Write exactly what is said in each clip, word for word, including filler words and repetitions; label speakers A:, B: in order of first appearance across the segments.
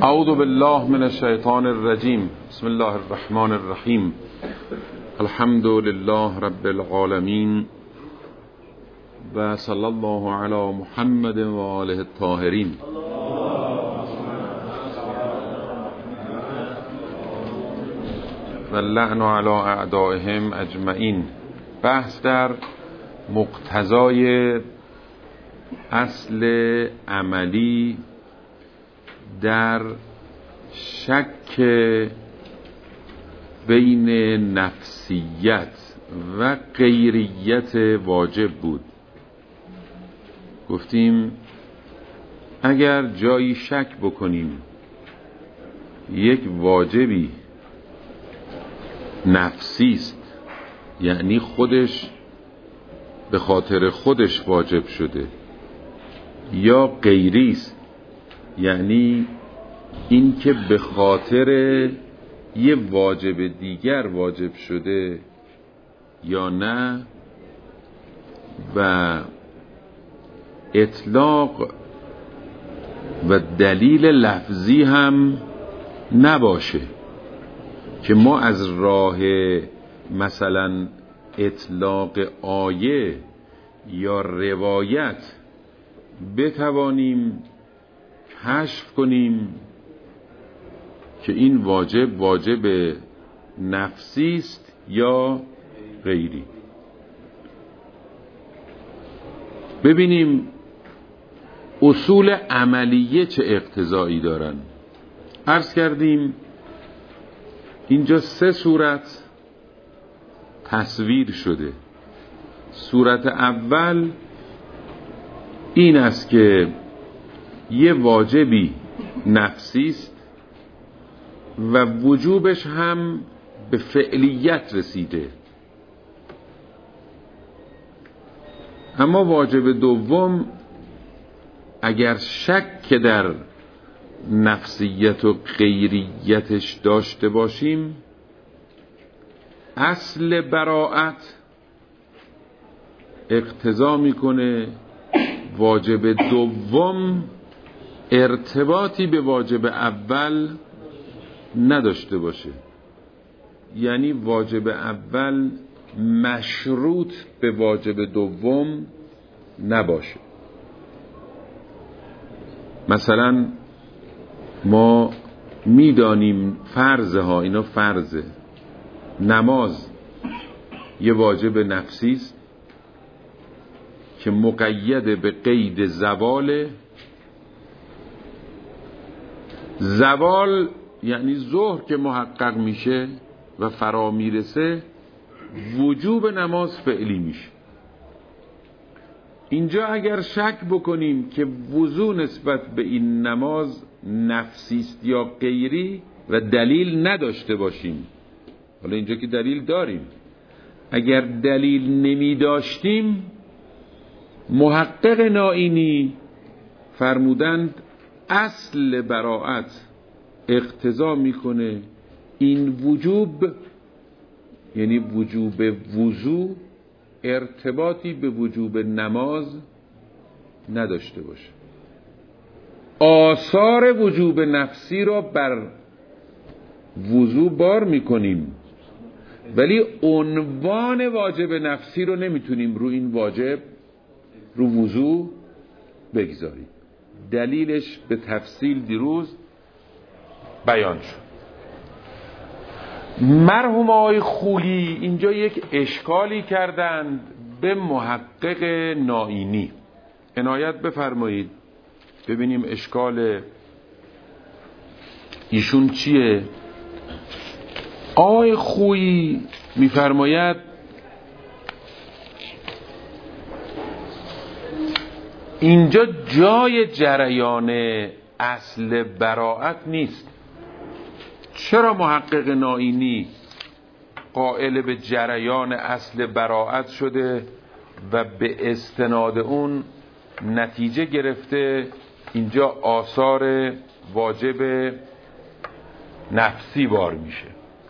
A: اعوذ بالله من الشیطان الرجیم. بسم الله الرحمن الرحیم. الحمد لله رب العالمین و صلی الله علی محمد و آله الطاهرین. و اللعن علی اعدائهم اجمعین. بحث در مقتضای اصل عملی در شک بین نفسیت و غیریت واجب بود. گفتیم اگر جایی شک بکنیم یک واجبی نفسی است، یعنی خودش به خاطر خودش واجب شده، یا غیری است، یعنی این که به خاطر یه واجب دیگر واجب شده یا نه، و اطلاق و دلیل لفظی هم نباشه که ما از راه مثلا اطلاق آیه یا روایت بتوانیم کشف کنیم که این واجب واجب نفسی است یا غیری. ببینیم اصول عملیه چه اقتضایی دارن. عرض کردیم اینجا سه صورت تصویر شده. صورت اول این است که یه واجبی نفسی است و وجوبش هم به فعلیت رسیده. اما واجب دوم اگر شک در نفسیت و غیریتش داشته باشیم، اصل براءت اقتضا میکنه واجب دوم ارتباطی به واجب اول نداشته باشه، یعنی واجب اول مشروط به واجب دوم نباشه. مثلا ما میدانیم فرضه ها، اینا فرضه، نماز یه واجب نفسی است که مقید به قید زواله. زوال یعنی ظهر که محقق میشه و فرا میرسه، وجوب نماز فعلی میشه. اینجا اگر شک بکنیم که وضو نسبت به این نماز نفسی است یا غیری و دلیل نداشته باشیم، حالا اینجا که دلیل داریم، اگر دلیل نمی داشتیم، محقق نائینی فرمودند اصل براءت اقتضا میکنه این وجوب، یعنی وجوب وضو، ارتباطی به وجوب نماز نداشته باشه. آثار وجوب نفسی را بر وضو بار میکنیم، ولی عنوان واجب نفسی رو نمیتونیم رو این واجب، رو وضو بگذاریم. دلیلش به تفصیل دیروز بیان شد. مرحوم آقای خویی اینجا یک اشکالی کردند به محقق نائینی. عنایت بفرمایید ببینیم اشکال ایشون چیه. آقای خویی میفرماید اینجا جای جریان اصل براءت نیست. چرا محقق نائینی قائل به جریان اصل براءت شده و به استناد اون نتیجه گرفته اینجا آثار واجب نفسی بار میشه؟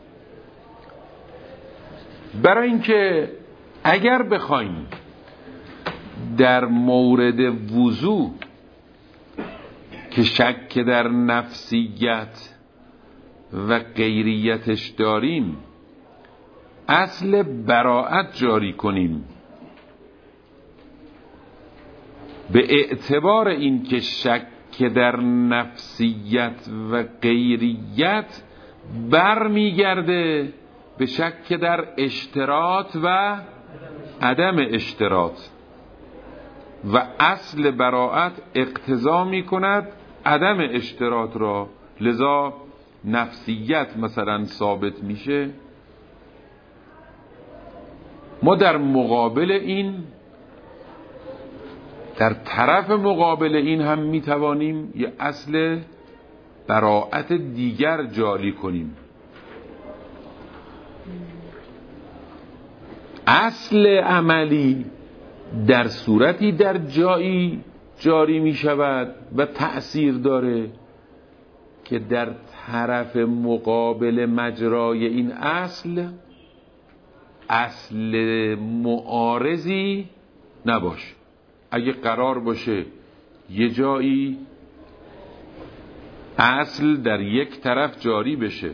A: برای اینکه اگر بخوایم در مورد وضو که شک در نفسیت و غیریتش داریم اصل براءت جاری کنیم، به اعتبار این که شک در نفسیت و غیریت برمیگرده به شک در اشتراط و عدم اشتراط و اصل براءت اقتضا می کند عدم اشتراط را، لذا نفسیت مثلا ثابت میشه. ما در مقابل این، در طرف مقابل این هم میتوانیم یه اصل براءت دیگر جاری کنیم. اصل عملی در صورتی در جایی جاری می شود و تأثیر داره که در طرف مقابل مجرای این اصل اصل معارضی نباشه. اگه قرار باشه یه جایی اصل در یک طرف جاری بشه،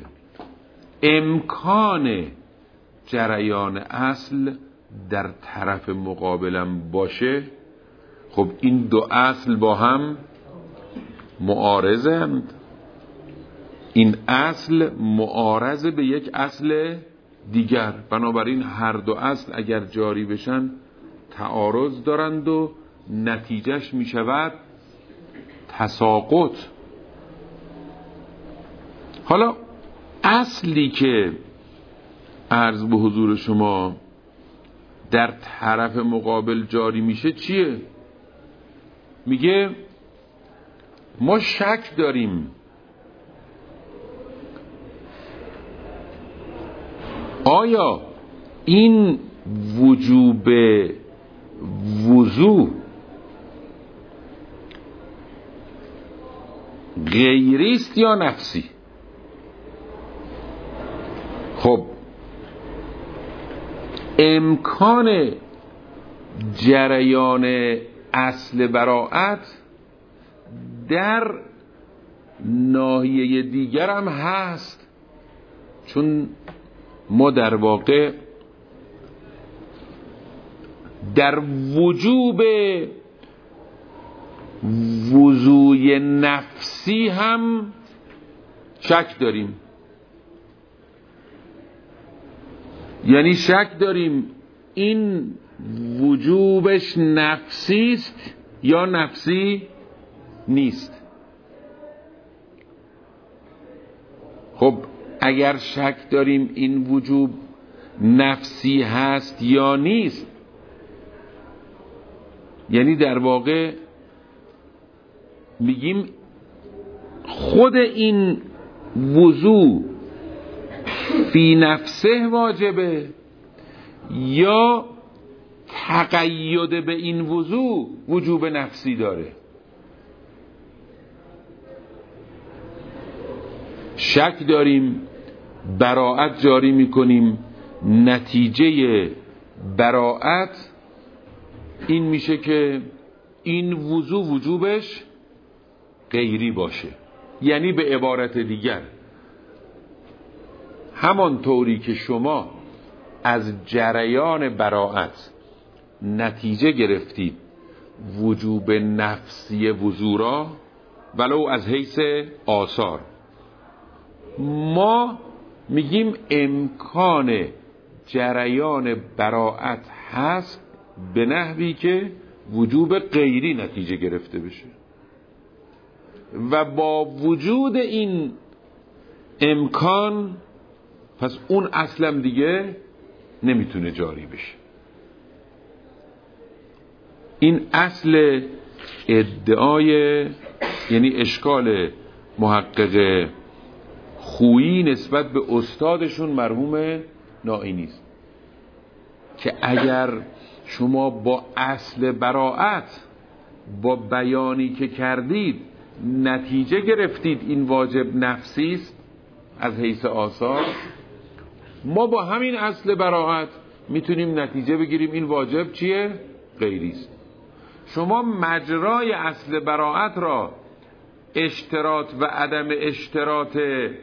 A: امکان جریان اصل در طرف مقابلم باشه، خب این دو اصل با هم معارضند. این اصل معارض به یک اصل دیگر، بنابراین هر دو اصل اگر جاری بشن تعارض دارند و نتیجهش می شود تساقط. حالا اصلی که عرض به حضور شما در طرف مقابل جاری میشه چیه؟ میگه ما شک داریم آیا این وجوب وضو غیری است یا نفسی؟ خب امکان جریان اصل براءت در ناحیه دیگر هم هست، چون ما در واقع در وجوب وضوی نفسی هم شک داریم. یعنی شک داریم این وجوبش نفسی است یا نفسی نیست. خب اگر شک داریم این وجوب نفسی هست یا نیست، یعنی در واقع میگیم خود این وضو فی نفسه واجبه یا تقید به این وضو وجوب نفسی داره. شک داریم، براءت جاری میکنیم، نتیجه براءت این میشه که این وضو وجوبش غیری باشه. یعنی به عبارت دیگر همان طوری که شما از جریان براءت نتیجه گرفتید وجوب نفسی وضو را ولو از حیث آثار، ما میگیم امکان جریان براءت هست به نحوی که وجوب غیری نتیجه گرفته بشه و با وجود این امکان پس اون اصلم دیگه نمیتونه جاری بشه. این اصل ادعای، یعنی اشکال محقق خویی نسبت به استادشون مرحوم نائینی است که اگر شما با اصل براءت با بیانی که کردید نتیجه گرفتید این واجب نفسی است از حیث آثار، ما با همین اصل براءت میتونیم نتیجه بگیریم این واجب چیه؟ غیری است. شما مجرای اصل براءت را اشتراط و عدم اشتراط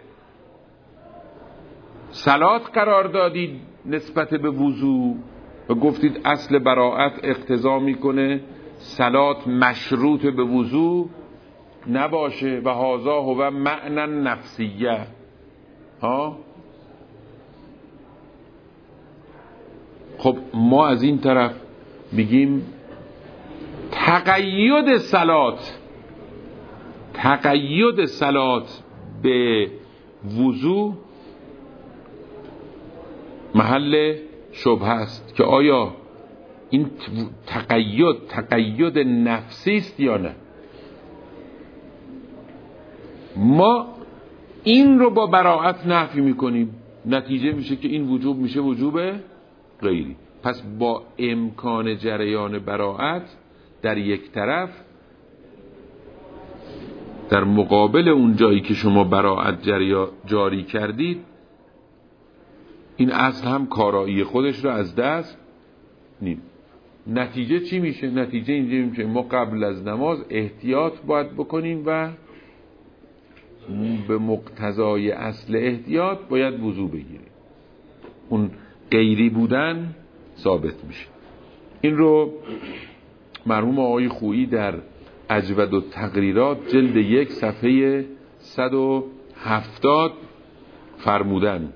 A: صلات قرار دادید نسبت به وضو و گفتید اصل براءت اقتضا میکنه صلات مشروط به وضو نباشه و هذا هو معنی نفسیه ها. خب ما از این طرف میگیم تقید صلات تقید صلات به وضو محل شبهه است که آیا این تقید تقید نفسی است یا نه. ما این رو با براءت نفی میکنیم، نتیجه میشه که این وجوب میشه وجوب غیری. پس با امکان جریان براءت در یک طرف در مقابل اون جایی که شما براءت جاری کردید، این اصل هم کارایی خودش رو از دست نیم. نتیجه چی میشه؟ نتیجه اینجا میشه ما قبل از نماز احتیاط باید بکنیم و به مقتضای اصل احتیاط باید وضو بگیریم، اون غیری بودن ثابت میشه. این رو مرحوم آقای خویی در اجود التقریرات جلد یک صفحه صد و هفتاد فرمودن.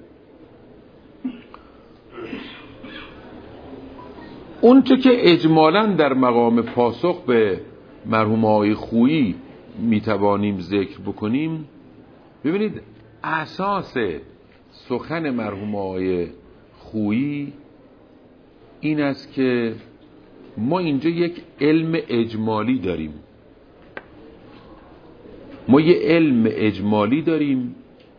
A: اون چه که اجمالاً در مقام پاسخ به مرحوم آقای خویی میتوانیم ذکر بکنیم، ببینید اساس سخن مرحوم آقای خویی این است که ما اینجا یک علم اجمالی داریم، ما یک علم اجمالی داریم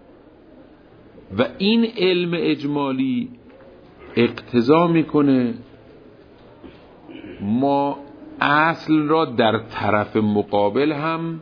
A: و این علم اجمالی اقتضا میکنه ما اصل را در طرف مقابل هم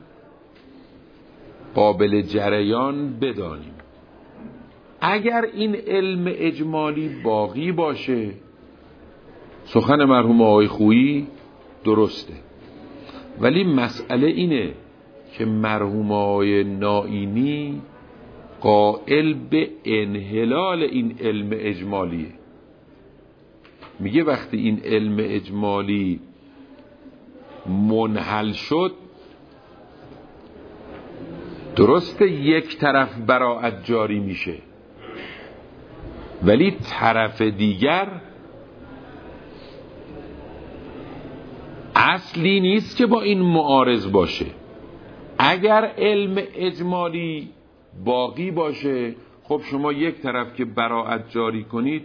A: قابل جریان بدانیم. اگر این علم اجمالی باقی باشه سخن مرحوم آقای خویی درسته، ولی مسئله اینه که مرحوم آقای نائینی قائل به انحلال این علم اجمالیه. میگه وقتی این علم اجمالی منحل شد، درسته یک طرف براءت جاری میشه ولی طرف دیگر اصلی نیست که با این معارض باشه. اگر علم اجمالی باقی باشه، خب شما یک طرف که براءت جاری کنید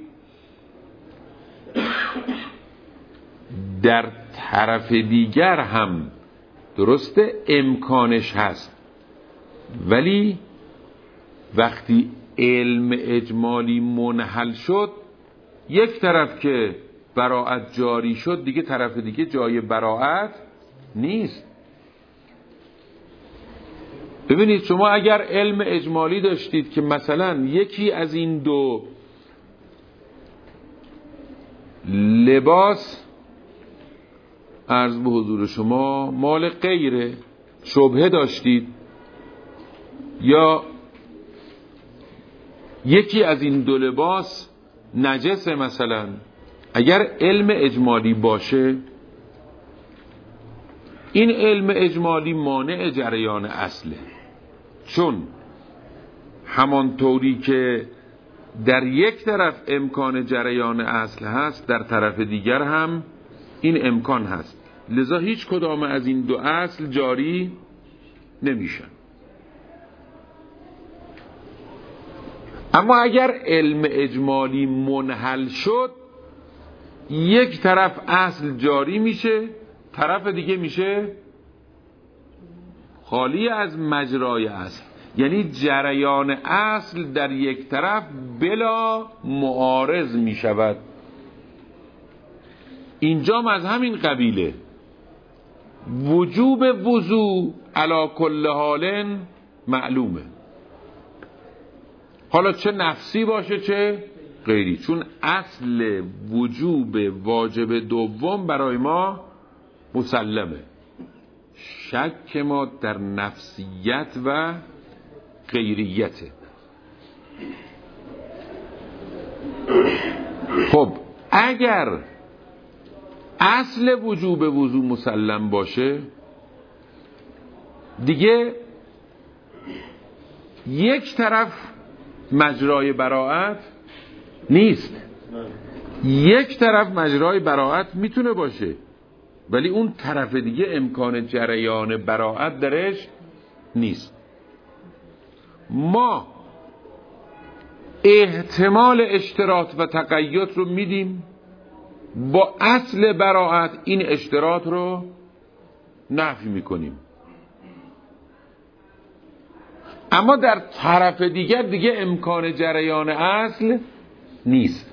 A: در طرف دیگر هم درسته امکانش هست، ولی وقتی علم اجمالی منحل شد یک طرف که براءت جاری شد دیگه طرف دیگه جای براءت نیست. ببینید شما اگر علم اجمالی داشتید که مثلا یکی از این دو لباس عرض به حضور شما مال غیره، شبهه داشتید، یا یکی از این دو لباس نجسه مثلا، اگر علم اجمالی باشه این علم اجمالی مانع جریان اصله، چون همانطوری که در یک طرف امکان جریان اصل هست در طرف دیگر هم این امکان هست، لذا هیچ کدام از این دو اصل جاری نمیشن. اما اگر علم اجمالی منحل شد یک طرف اصل جاری میشه، طرف دیگه میشه خالی از مجرای اصل، یعنی جریان اصل در یک طرف بلا معارض میشود. اینجام از همین قبیله وجوب وضو علی کل حال معلومه، حالا چه نفسی باشه چه غیری، چون اصل وجوب واجب دوم برای ما مسلمه. شک ما در نفسیت و غیریته. خب اگر اصل وجوب وضو مسلم باشه دیگه یک طرف مجرای براءت نیست، یک طرف مجرای براءت میتونه باشه ولی اون طرف دیگه امکان جریان براءت درش نیست. ما احتمال اشتراط و تقید رو میدیم، با اصل براءت این اشتراط رو نفی میکنیم، اما در طرف دیگر دیگه امکان جریان اصل نیست.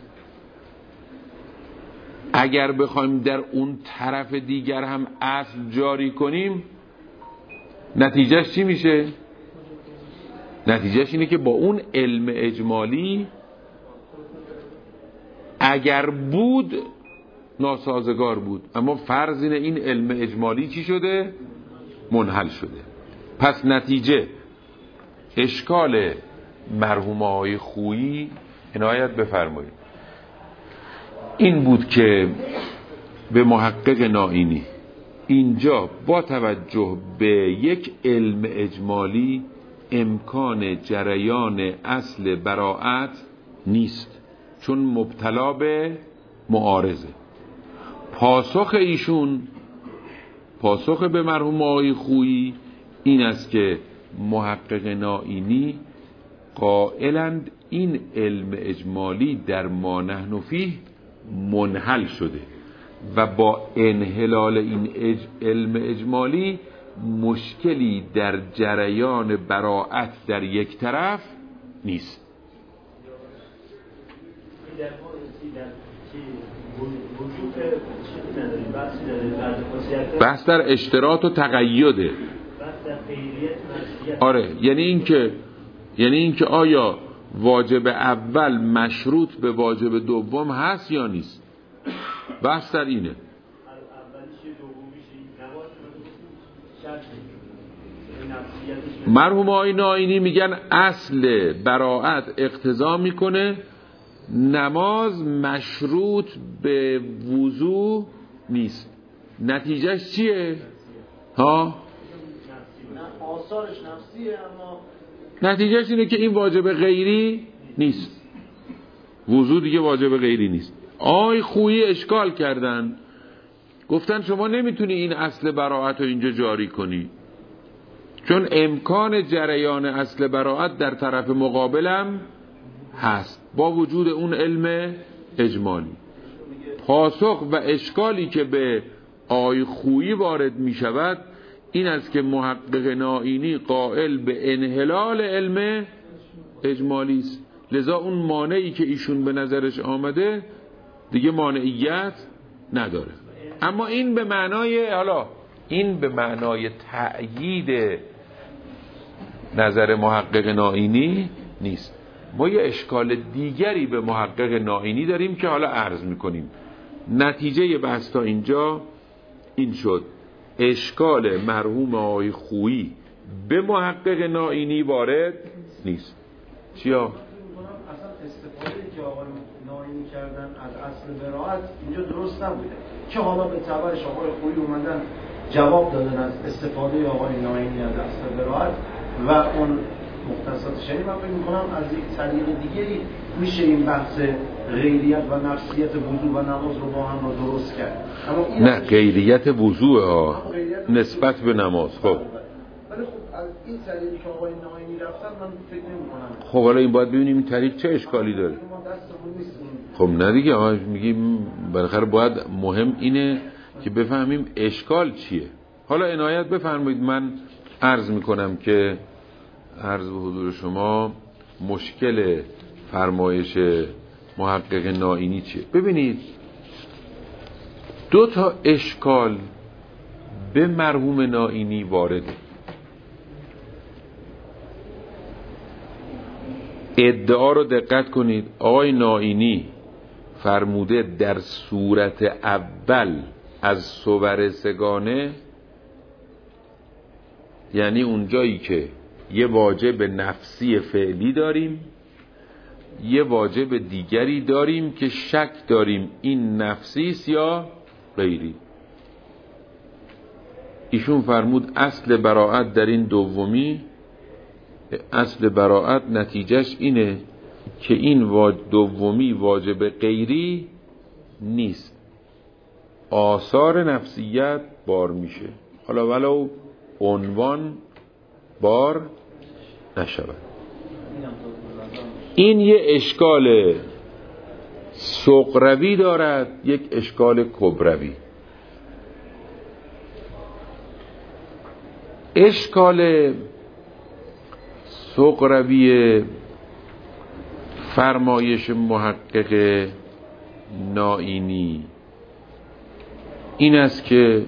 A: اگر بخوایم در اون طرف دیگر هم اصل جاری کنیم نتیجهش چی میشه؟ نتیجهش اینه که با اون علم اجمالی اگر بود ناسازگار بود، اما فرض اینه این علم اجمالی چی شده؟ منحل شده. پس نتیجه اشکال مرحوم آقای خویی، عنایت بفرمایید، این بود که به محقق نائینی اینجا با توجه به یک علم اجمالی امکان جریان اصل براءت نیست چون مبتلا به معارضه. پاسخ ایشون، پاسخ به مرحوم آقای خویی این است که محقق نائینی قائلند این علم اجمالی در ما نحن فیه منحل شده و با انحلال این اج... علم اجمالی مشکلی در جریان براءت در یک طرف نیست. بحث در اشتراط و تقیده. آره، یعنی این که یعنی این که آیا واجب اول مشروط به واجب دوم هست یا نیست. بحث در اینه. مرحوم آقای نائینی میگن اصل براءت اقتضا میکنه نماز مشروط به وضو نیست. نتیجهش چیه؟ ها؟
B: آثارش نفسیه، اما
A: نتیجهش اینه که این واجب غیری نیست. وضو دیگه واجب غیری نیست. آی خویی اشکال کردن، گفتن شما نمیتونی این اصل براءت رو اینجا جاری کنی چون امکان جریان اصل براءت در طرف مقابلم هست با وجود اون علم اجمالی. پاسخ و اشکالی که به آی خویی وارد می شود این است که محقق نائینی قائل به انحلال علم اجمالی است، لذا اون مانعی که ایشون به نظرش آمده دیگه مانعیت نداره. اما این به معنای حالا این به معنای تأیید نظر محقق نائینی نیست. ما یه اشکال دیگری به محقق نائینی داریم که حالا عرض میکنیم. نتیجه بحث تا اینجا این شد اشکال مرحوم آقای خویی به محقق نائینی وارد نیست. چیا؟
B: اصلا استفاده که آقای نائینی کردن از اصل براءت اینجا درست نبوده که حالا به تبعش آقای خویی اومدن جواب دادن از استفاده آقای نائینی از اصل براءت و اون مختصات شنی. من فکر می‌کنم از یک طریق دیگری میشه این بحث غیریت و نفسیت وضو و نماز رو با هم رو درست کرد.
A: نه غیریت وضو ها نسبت به نماز. خب
B: ولی خب از این طریقی که آقای نائینی رفتن من فکر نمی‌کنم.
A: خب حالا این باید ببینیم این طریق چه اشکالی داره. خب نه دیگه آقا میگیم بالاخره باید مهم اینه که بفهمیم اشکال چیه. حالا عنایت بفرمایید من عرض میکنم که عرض به حضور شما مشکل فرمایش محقق نائینی چیه. ببینید دو تا اشکال به مرحوم نائینی وارده. ادعا رو دقت کنید. آقای نائینی فرموده در صورت اول از صور سگانه یعنی اونجایی که یه واجب نفسی فعلی داریم، یه واجب دیگری داریم که شک داریم این نفسی است یا غیری. ایشون فرمود اصل براءت در این دومی، اصل براءت نتیجهش اینه که این دومی واجب غیری نیست، آثار نفسیت بار میشه، حالا ولو عنوان بار نشود. این یه اشکال صغروی دارد، یک اشکال کبروی. اشکال صغروی فرمایش محقق نائینی این است که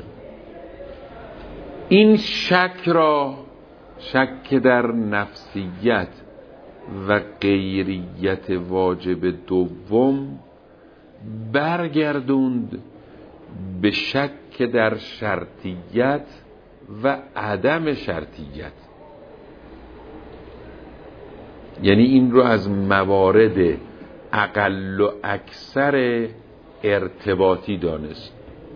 A: این شک را، شک در نفسیت و غیریت واجب دوم، برگردوند به شک در شرطیت و عدم شرطیت. یعنی این رو از موارد اقل و اکثر ارتباطی دانست.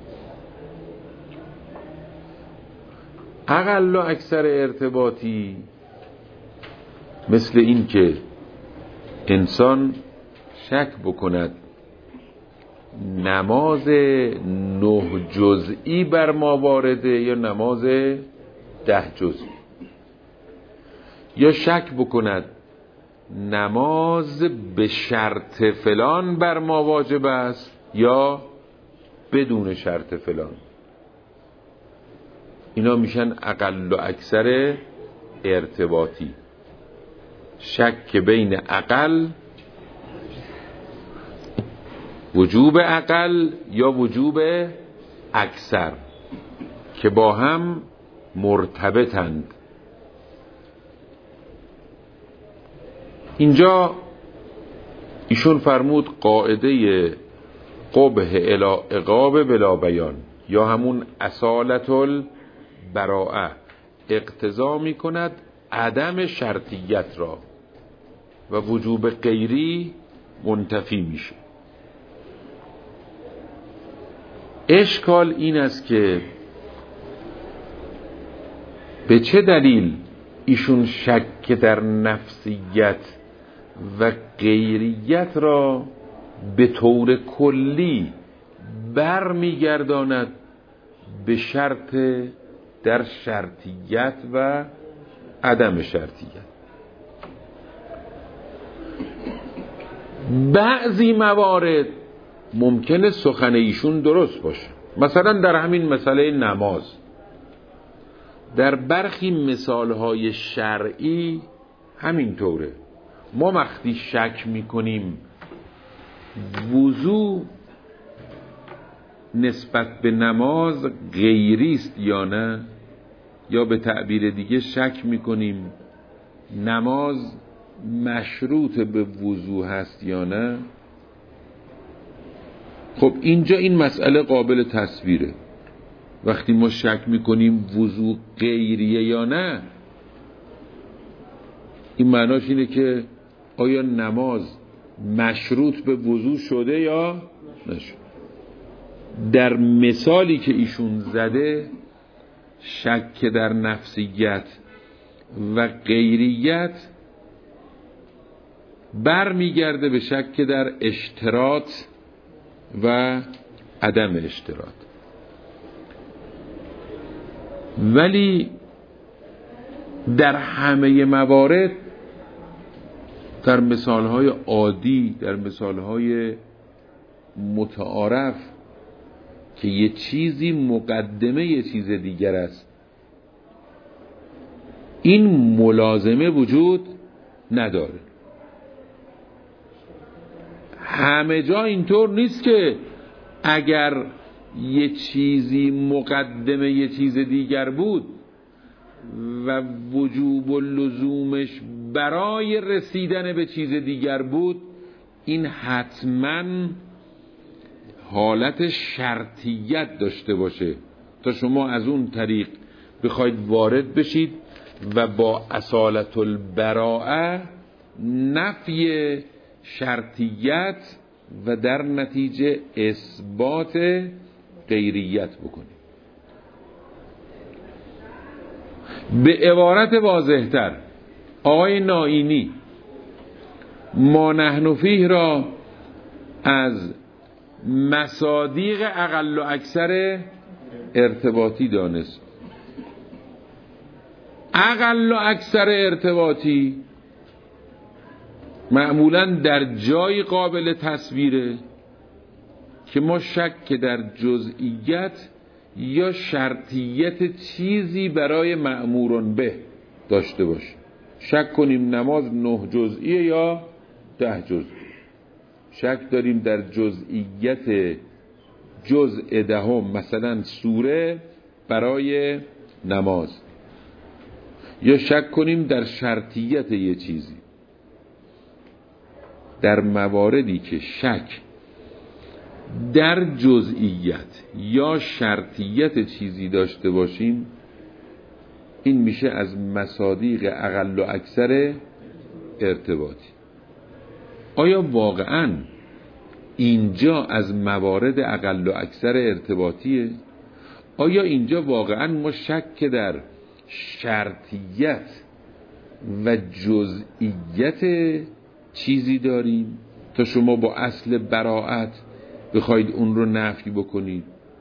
A: اقل و اکثر ارتباطی مثل این که انسان شک بکند نماز نه جزئی بر ما وارده یا نماز ده جزئی، یا شک بکند نماز به شرط فلان بر ما واجب است یا بدون شرط فلان. اینا میشن اقل و اکثر ارتباطی. شک بین اقل، وجوب اقل یا وجوب اکثر که با هم مرتبطند. اینجا ایشون فرمود قاعده قبح الی عقاب بلا بیان یا همون اصالت البراءه اقتضا می کند عدم شرطیت را و وجوب غیری منتفی میشه. اشکال این است که به چه دلیل ایشون شک در نفسیت و غیریت را به طور کلی بر میگرداند به شرط در شرطیت و عدم شرطیت. بعضی موارد ممکنه سخن ایشون درست باشه، مثلا در همین مسئله نماز، در برخی مثالهای شرعی همینطوره. ما وقتی شک میکنیم وضو نسبت به نماز غیری است یا نه، یا به تعبیر دیگه شک میکنیم نماز مشروط به وضو هست یا نه، خب اینجا این مسئله قابل تصویره. وقتی ما شک میکنیم وضو غیریه یا نه، این معناش اینه که آیا نماز مشروط به وضو شده یا نشد. در مثالی که ایشون زده شک در نفسیت و غیریت بر میگرده به شک در اشتراط و عدم اشتراط. ولی در همه موارد، در مثالهای عادی، در مثالهای متعارف که یه چیزی مقدمه یه چیز دیگر است، این ملازمه وجود نداره. همه جا اینطور نیست که اگر یه چیزی مقدمه یه چیز دیگر بود و وجوب و لزومش برای رسیدن به چیز دیگر بود، این حتما حالت شرطیت داشته باشه تا شما از اون طریق بخواید وارد بشید و با اصالت البراءه نفی شرطیت و در نتیجه اثبات غیریت بکنید. به عبارت واضح‌تر، آقای نائینی ما نحن فیه را از مصادیق اقل و اکثر ارتباطی دانست. اقل و اکثر ارتباطی معمولاً در جای قابل تصویره که ما شک در جزئیت یا شرطیت چیزی برای مأمورون به داشته باشیم. شک کنیم نماز نه جزئیه یا ده جزئی. شک داریم در جزئیت جزء دهم مثلا سوره برای نماز، یا شک کنیم در شرطیت یه چیزی. در مواردی که شک در جزئیت یا شرطیت چیزی داشته باشیم، این میشه از مصادیق اقل و اکثر ارتباطی. آیا واقعاً اینجا از موارد اقل و اکثر ارتباطیه؟ آیا اینجا واقعاً ما شک در شرطیت و جزئیت چیزی داریم تا شما با اصل براءت بخواید اون رو نفی بکنید؟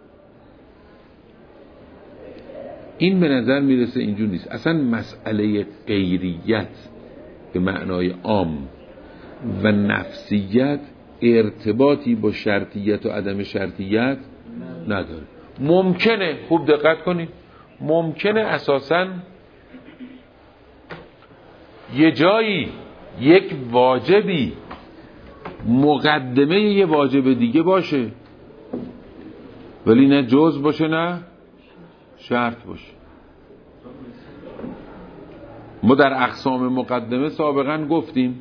A: این به نظر میرسه اینجور نیست. اصلا مسئله غیریت به معنای عام و نفسیت ارتباطی با شرطیت و عدم شرطیت نداره. ممکنه، خوب دقت کنید، ممکنه اساساً یه جایی یک واجبی مقدمه یه واجب دیگه باشه، ولی نه جز باشه نه شرط باشه. ما در اقسام مقدمه سابقا گفتیم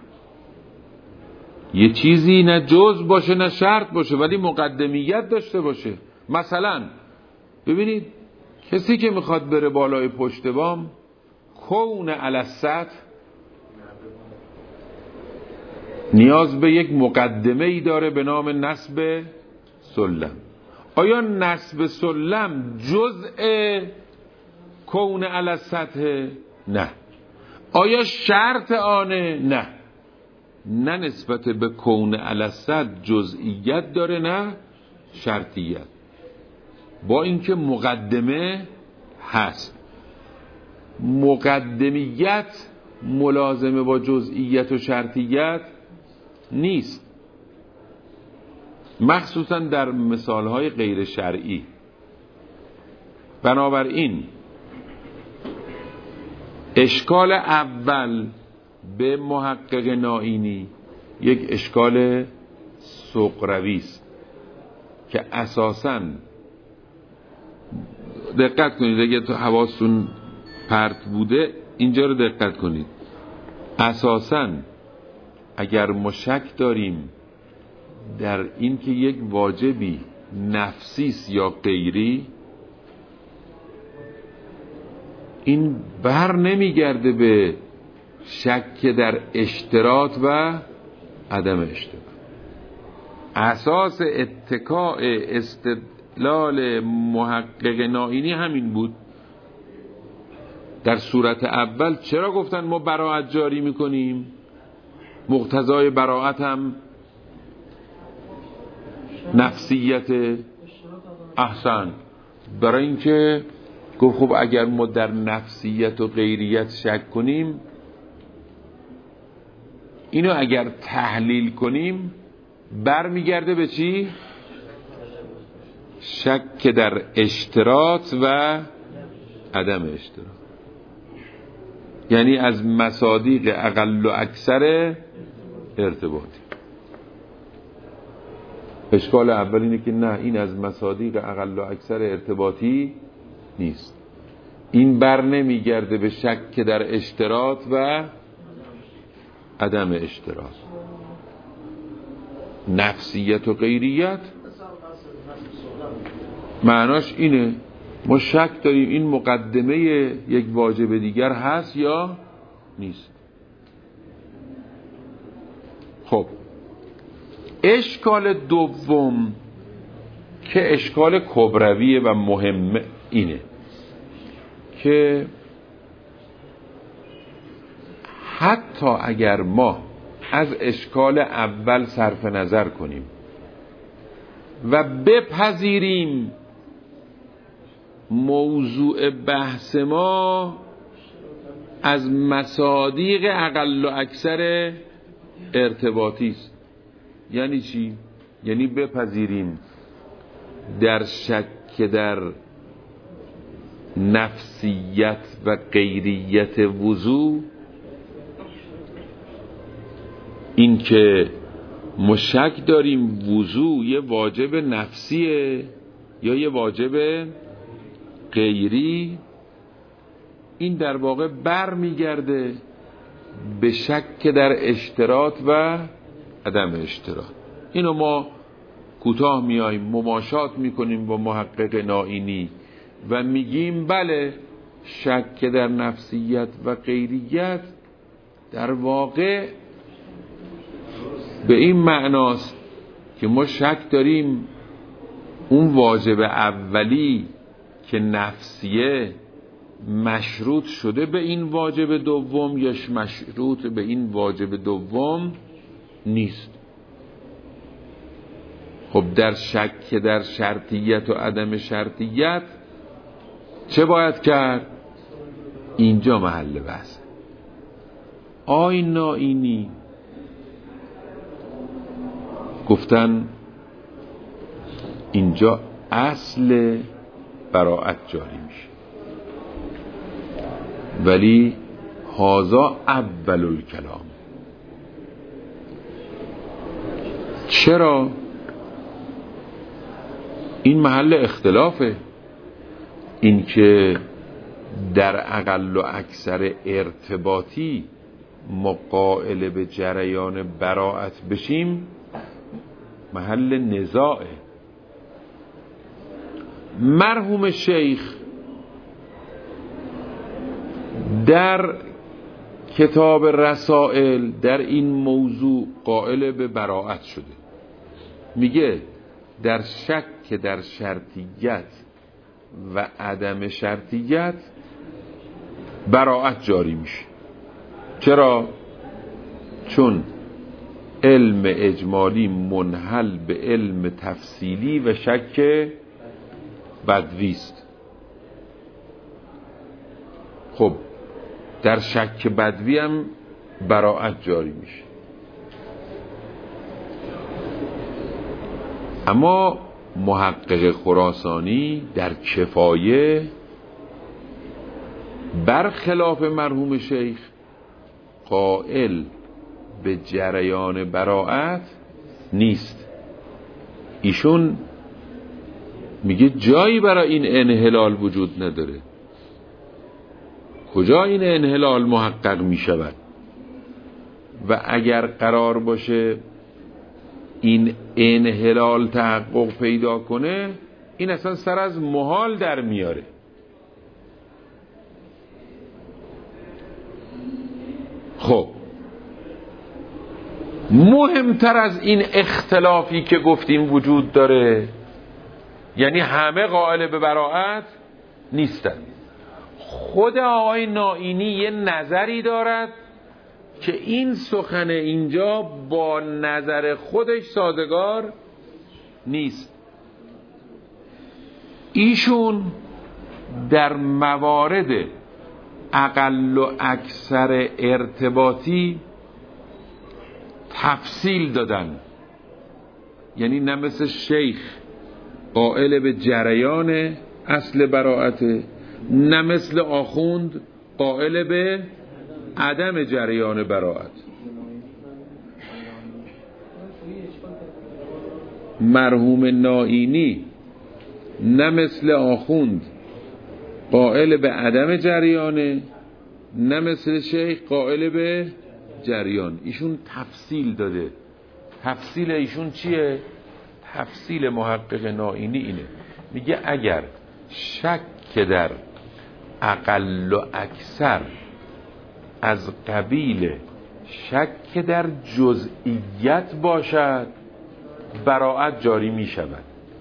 A: یه چیزی نه جز باشه نه شرط باشه ولی مقدمیت داشته باشه. مثلا ببینید کسی که میخواد بره بالای پشت بام، کون علی السطح نیاز به یک مقدمه ای داره به نام نصب سلم. آیا نصب سلم جزء کون علی السطح؟ نه. آیا شرط آنه؟ نه. نه نسبت به کون علی السطح جزئیت داره نه شرطیت، با اینکه مقدمه هست. مقدمیت ملازمه با جزئیت و شرطیت نیست، مخصوصا در مثالهای غیر شرعی. بنابراین اشکال اول به محقق نائینی یک اشکال سغروی است که اساساً دقت کنید، اگه تو حواستون پرت بوده اینجا رو دقت کنید. اساساً اگر ما شک داریم در این که یک واجبی نفسیست یا غیری، این بر نمیگرده به شک در اشتراط و عدم اشتراط. اساس اتکاء استدلال محقق نائینی همین بود. در صورت اول چرا گفتن ما براءت جاری میکنیم؟ مقتضای براءت هم نفسیت. احسن. برای اینکه گفت خب اگر ما در نفسیت و غیریت شک کنیم، اینو اگر تحلیل کنیم برمیگرده به چی؟ شک در اشتراط و عدم اشتراط، یعنی از مصادیق اقل و اکثر ارتباطی. اشکال اول اینه که نه، این از مصادیق اقل و اکثر ارتباطی نیست. این بر نمیگرده به شک در اشتراط و عدم اشتراط. نفسیت و غیریت معناش اینه، ما شک داریم این مقدمه یک واجب دیگر هست یا نیست. خب اشکال دوم که اشکال کبرویه و مهم اینه که حتی اگر ما از اشکال اول صرف نظر کنیم و بپذیریم موضوع بحث ما از مصادیق اقل و اکثر ارتباطی است. یعنی چی؟ یعنی بپذیریم در شک در نفسیت و غیریت وضوع، این که ما شک داریم وضوع یه واجب نفسیه یا یه واجب غیری، این در واقع بر میگرده به شک در اشتراط و عدم اشتراط. اینو ما کوتاه میاییم مماشات میکنیم با محقق نائینی و میگیم بله شک در نفسیت و غیریت در واقع به این معناست که ما شک داریم اون واجب اولی که نفسیه مشروط شده به این واجب دوم یا مشروط به این واجب دوم نیست. خب در شک در شرطیت و عدم شرطیت چه باید کرد؟ اینجا محل بحث. آی نائینی گفتن اینجا اصل براءت جاری میشه، ولی هازا اول الکلام. چرا؟ این محل اختلافه. این که در اقل و اکثر ارتباطی ما قائل به جریان براءت بشیم محل نزاعه. مرحوم شیخ در کتاب رسائل در این موضوع قائل به براءت شده. میگه در شک در شرطیت و عدم شرطیت براءت جاری میشه. چرا؟ چون علم اجمالی منحل به علم تفصیلی و شک بدویست. خب در شک بدوی هم براءت جاری میشه. اما محقق خراسانی در کفایه برخلاف مرحوم شیخ قائل به جریان براءت نیست. ایشون میگه جایی برای این انحلال وجود نداره. کجا این انحلال محقق میشود؟ و اگر قرار باشه این انحلال تحقق پیدا کنه، این اصلا سر از محال در میاره. خب مهمتر از این اختلافی که گفتیم وجود داره، یعنی همه قائل به براءت نیستن، خود آقای نائینی یه نظری دارد که این سخن اینجا با نظر خودش سازگار نیست. ایشون در موارد اقل و اکثر ارتباطی تفصیل دادن، یعنی نه مثل شیخ قائل به جریان اصل براءت، نه مثل آخوند قائل به عدم جریان براءت. مرحوم نائینی نه مثل آخوند قائل به عدم جریانه، نه مثل شیخ قائل به جریان. ایشون تفصیل داده. تفصیل ایشون چیه؟ تفصیل محقق نائینی اینه، میگه اگر شک که در اقل و اکثر از قبیل شک در جزئیت باشد براءت جاری می شود.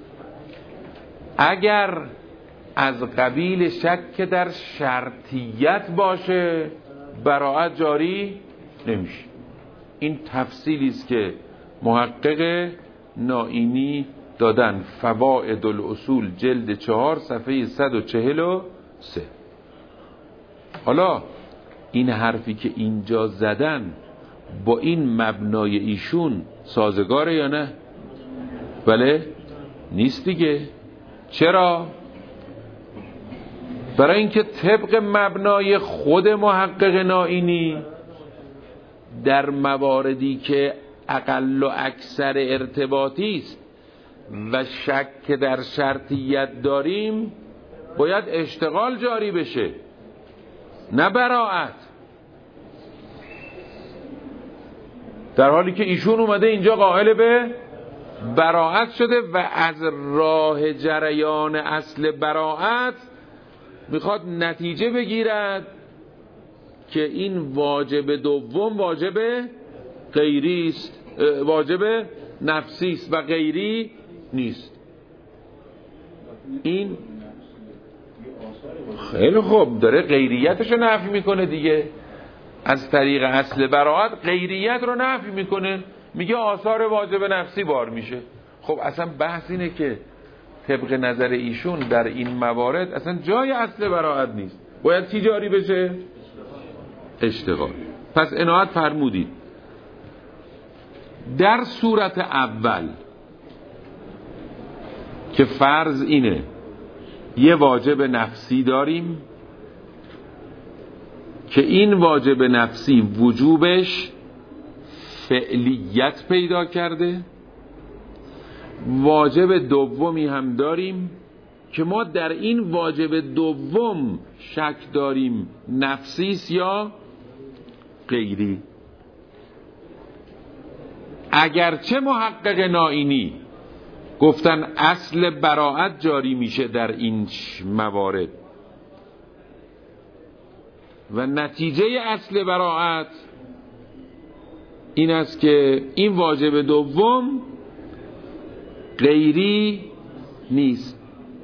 A: اگر از قبیل شک در شرطیت باشه براءت جاری نمیشه. این تفصیلی است که محقق نائینی دادن، فوائد الاصول جلد چهار صفحه صد و چهل و سه. حالا این حرفی که اینجا زدن با این مبنای ایشون سازگاره یا نه؟ بله نیست دیگه. چرا؟ برای اینکه طبق مبنای خود محقق نائینی در مواردی که اقل و اکثر ارتباطی است و شک در شرطیت داریم باید اشتغال جاری بشه، نه براءت. در حالی که ایشون اومده اینجا قائل به براءت شده و از راه جریان اصل براءت میخواد نتیجه بگیرد که این واجب دوم واجب غیری است، واجب نفسی است و غیری نیست. این خیلی خوب داره غیریتش رو نفی میکنه دیگه. از طریق اصل براءت غیریت رو نفی میکنه، میگه آثار واجب نفسی بار میشه. خب اصلا بحث اینه که طبق نظر ایشون در این موارد اصلا جای اصل براءت نیست، باید چی جاری بشه؟ اشتغال. پس عنایت فرمودید در صورت اول که فرض اینه یه واجب نفسی داریم که این واجب نفسی وجوبش فعلیت پیدا کرده، واجب دومی هم داریم که ما در این واجب دوم شک داریم نفسیست یا غیری. اگرچه محقق نائینی گفتن اصل براءت جاری میشه در این موارد و نتیجه اصل براءت این است که این واجب دوم غیری نیست،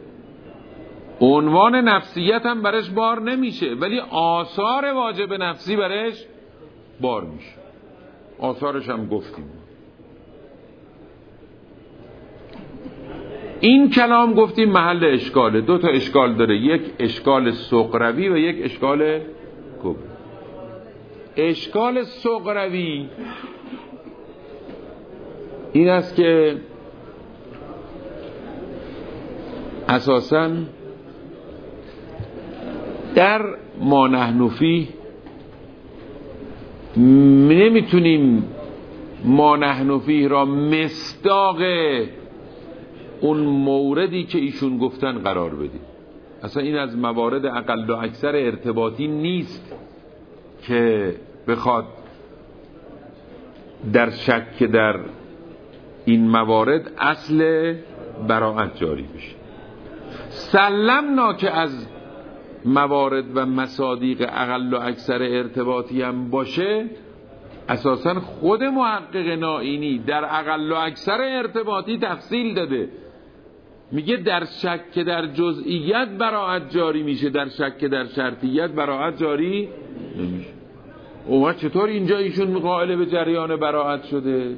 A: عنوان نفسیت هم برش بار نمیشه ولی آثار واجب نفسی برش بار میشه. آثارش هم گفتیم. این کلام گفتیم محل اشکاله. دو تا اشکال داره، یک اشکال صغروی و یک اشکال کبری. اشکال صغروی این است که اساساً در ما نحن فیه نمیتونیم ما نحن فیه را مصداق اون موردی که ایشون گفتن قرار بدیم. اصلا این از موارد اقل و اکثر ارتباطی نیست که بخواد در شک در این موارد اصل براءت جاری بشه. سلمنا که از موارد و مصادیق اقل و اکثر ارتباطی هم باشه، اساسا خود محقق نائینی در اقل و اکثر ارتباطی تفصیل داده، میگه در شک در جزئیت براءت جاری میشه، در شک در شرطیت براءت جاری نمیشه. اومد چطور اینجا ایشون قائل به جریان براءت شده؟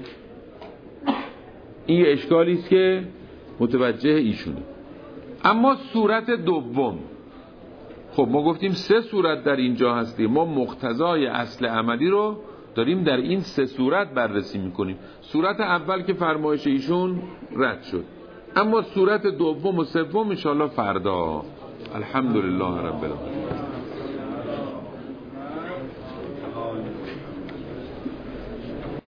A: این اشکالی است که متوجه ایشونه. اما صورت دوم، خب ما گفتیم سه صورت در اینجا هستیم، ما مقتضای اصل عملی رو داریم در این سه صورت بررسی میکنیم. صورت اول که فرمایش ایشون رد شد، اما صورت دوم و سوم انشاءالله فردا. الحمدلله رب العالمین.